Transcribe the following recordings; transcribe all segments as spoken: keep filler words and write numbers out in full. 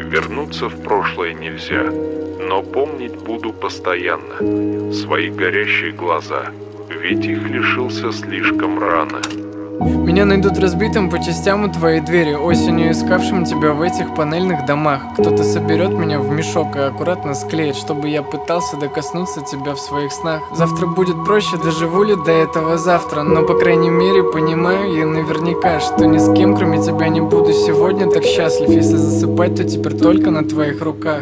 Вернуться в прошлое нельзя, но помнить буду постоянно свои горящие глаза, ведь их лишился слишком рано. Меня найдут разбитым по частям у твоей двери, осенью искавшим тебя в этих панельных домах. Кто-то соберет меня в мешок и аккуратно склеит, чтобы я пытался докоснуться тебя в своих снах. Завтра будет проще, доживу ли до этого завтра, но по крайней мере понимаю я наверняка, что ни с кем кроме тебя не буду сегодня так счастлив. Если засыпать, то теперь только на твоих руках.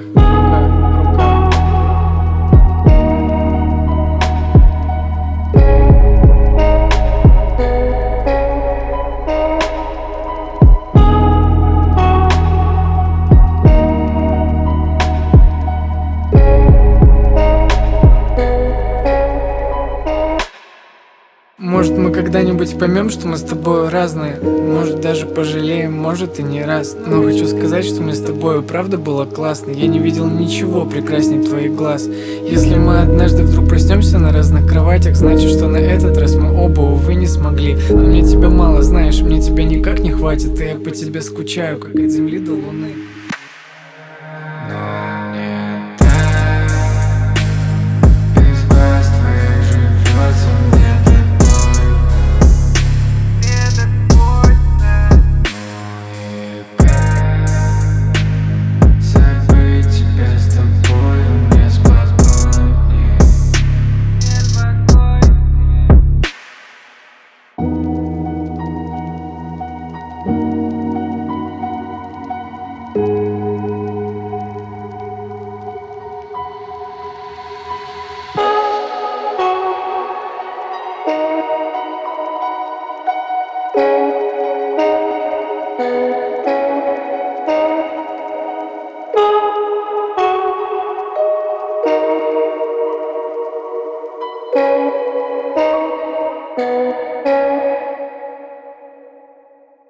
Может, мы когда-нибудь поймем, что мы с тобой разные. Может, даже пожалеем, может и не раз. Но хочу сказать, что мне с тобой правда было классно. Я не видел ничего прекрасней твоих глаз. Если мы однажды вдруг проснемся на разных кроватях, значит, что на этот раз мы оба, увы, не смогли. Но мне тебя мало, знаешь, мне тебя никак не хватит. И я по тебе скучаю, как от земли до луны. Thank you.